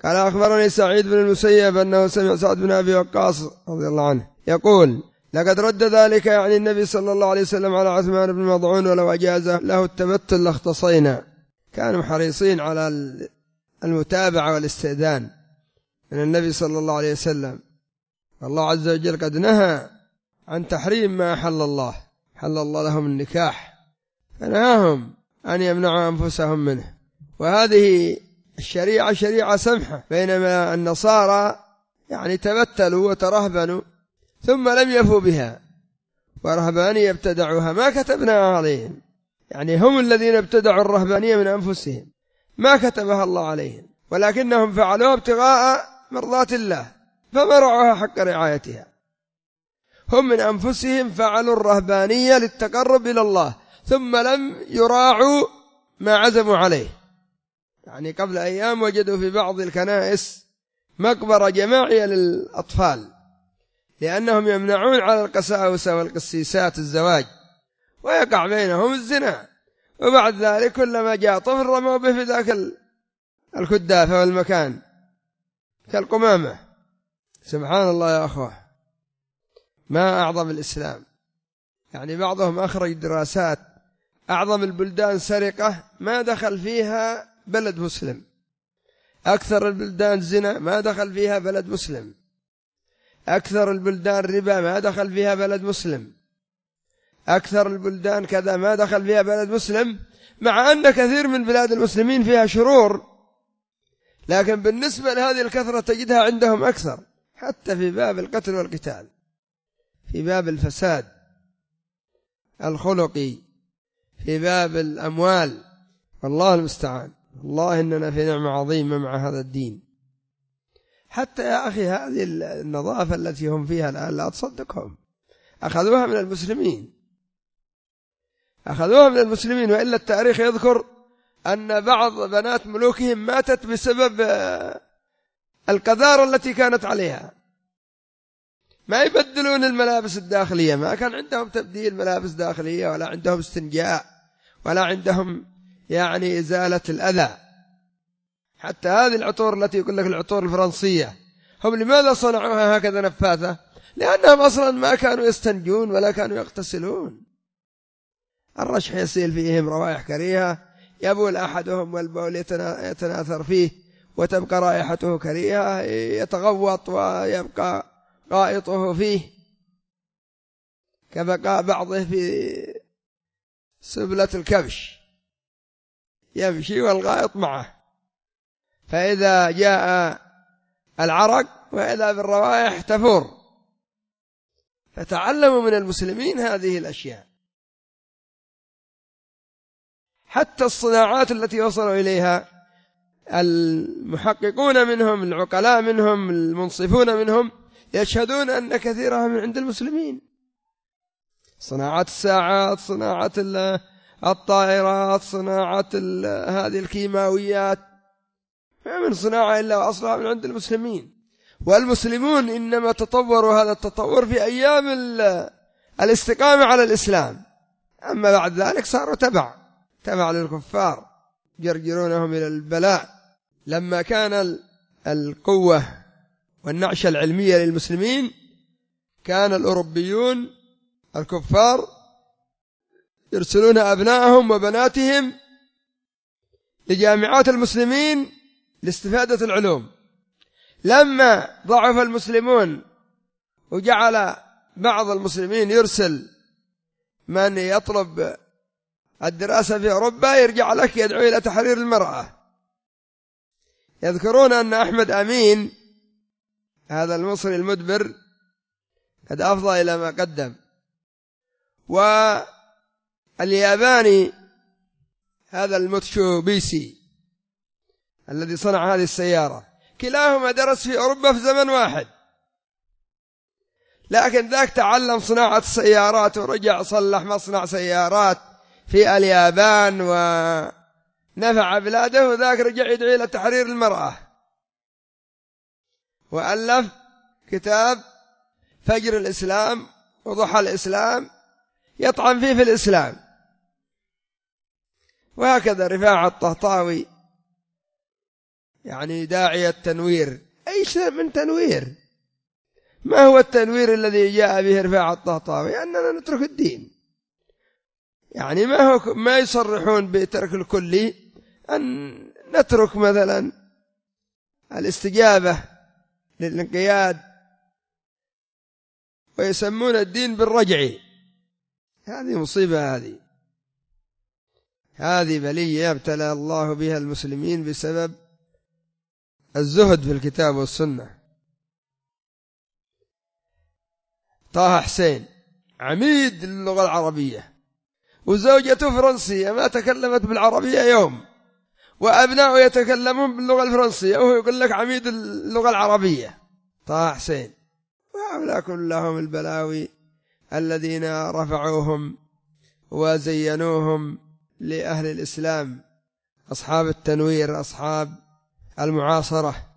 قال أخبرني سعيد بن المسيب أنه سمع سعد بن أبي وقاص رضي الله عنه يقول لقد رد ذلك يعني النبي صلى الله عليه وسلم على عثمان بن مضعون ولو أجاز له التبتل لاختصينا. كانوا حريصين على المتابعة والاستئذان من النبي صلى الله عليه وسلم. الله عز وجل قد نهى عن تحريم ما حل الله، حل الله لهم النكاح فنهاهم أن يمنعوا أنفسهم منه. وهذه الشريعة شريعة سمحة، بينما النصارى يعني تبتلوا وترهبنوا ثم لم يفوا بها، ورهبانية ابتدعوها ما كتبناها عليهم، يعني هم الذين ابتدعوا الرهبانية من أنفسهم ما كتبها الله عليهم، ولكنهم فعلوها ابتغاء مرضات الله فما رعوها حق رعايتها. هم من أنفسهم فعلوا الرهبانية للتقرب إلى الله ثم لم يراعوا ما عزموا عليه. يعني قبل أيام وجدوا في بعض الكنائس مقبرة جماعية للأطفال لأنهم يمنعون على القساوسة والقسيسات الزواج ويقع بينهم الزنا، وبعد ذلك كلما جاء طفل رموا به في ذاك الكدافة والمكان كالقمامة. سبحان الله يا أخوة، ما أعظم الإسلام. يعني بعضهم أخرج دراسات أعظم البلدان سرقة ما دخل فيها بلد مسلم، أكثر البلدان زنا ما دخل فيها بلد مسلم، أكثر البلدان ربا ما دخل فيها بلد مسلم، أكثر البلدان كذا ما دخل فيها بلد مسلم، مع أن كثير من بلاد المسلمين فيها شرور، لكن بالنسبة لهذه الكثرة تجدها عندهم أكثر، حتى في باب القتل والقتال، في باب الفساد الخلقي، في باب الأموال. والله المستعان. والله إننا في نعمة عظيمة مع هذا الدين. حتى يا أخي هذه النظافة التي هم فيها الآن لا تصدقهم، أخذوها من المسلمين، أخذوها من المسلمين. وإلا التاريخ يذكر أن بعض بنات ملوكهم ماتت بسبب القذارة التي كانت عليها. ما يبدلون الملابس الداخلية، ما كان عندهم تبديل ملابس داخلية، ولا عندهم استنجاء، ولا عندهم يعني إزالة الأذى. حتى هذه العطور التي يقول لك العطور الفرنسية، هم لماذا صنعوها هكذا نفاثة؟ لأنهم أصلا ما كانوا يستنجون ولا كانوا يغتسلون. الرشح يسيل فيهم روائح كريهة، يبول أحدهم والبول يتناثر فيه وتبقى رائحته كريهة، يتغوط ويبقى غائطه فيه كبقاء بعضه في سبلة الكبش، يمشي والغائط معه. فإذا جاء العرق وإذا بالروائح تفور. فتعلموا من المسلمين هذه الأشياء. حتى الصناعات التي وصلوا إليها المحققون منهم، العقلاء منهم، المنصفون منهم، يشهدون أن كثيرها من عند المسلمين. صناعة الساعات، صناعة الطائرات، صناعة هذه الكيماويات، ما من صناعة إلا وأصلها من عند المسلمين. والمسلمون إنما تطوروا هذا التطور في أيام الاستقامة على الإسلام، أما بعد ذلك صاروا تبع للكفار يرجرونهم إلى البلاء. لما كان القوة والنعشة العلمية للمسلمين كان الأوروبيون الكفار يرسلون أبنائهم وبناتهم لجامعات المسلمين لاستفادة العلوم. لما ضعف المسلمون وجعل بعض المسلمين يرسل من يطلب الدراسة في أوروبا يرجع لك يدعو إلى تحرير المرأة. يذكرون أن أحمد أمين هذا المصري المدبر قد أفضى إلى ما قدم، والياباني هذا الموتسوبيشي الذي صنع هذه السيارة، كلاهما درس في أوروبا في زمن واحد، لكن ذاك تعلم صناعة السيارات ورجع صلح مصنع سيارات في اليابان ونفع بلاده، وذاك رجع يدعي إلى تحرير المرأة، وألف كتاب فجر الإسلام وضحى الإسلام يطعن فيه في الإسلام. وهكذا رفاعة الطهطاوي يعني داعي التنوير. أي شيء من تنوير. ما هو التنوير الذي جاء به رفاعة الطهطاوي؟ أننا نترك الدين. يعني ما يصرحون بترك الكلي، أن نترك مثلا الاستجابة للانقياد، ويسمون الدين بالرجعي. هذه مصيبة، هذه بلية يبتلى الله بها المسلمين بسبب الزهد في الكتاب والسنة. طه حسين عميد اللغة العربية، وزوجته فرنسية ما تكلمت بالعربية يوم، وأبناؤه يتكلمون باللغة الفرنسية، وهو يقول لك عميد اللغة العربية. طه حسين. وهؤلاء كلهم البلاوي الذين رفعوهم وزينوهم لأهل الإسلام، أصحاب التنوير، أصحاب المعاصرة.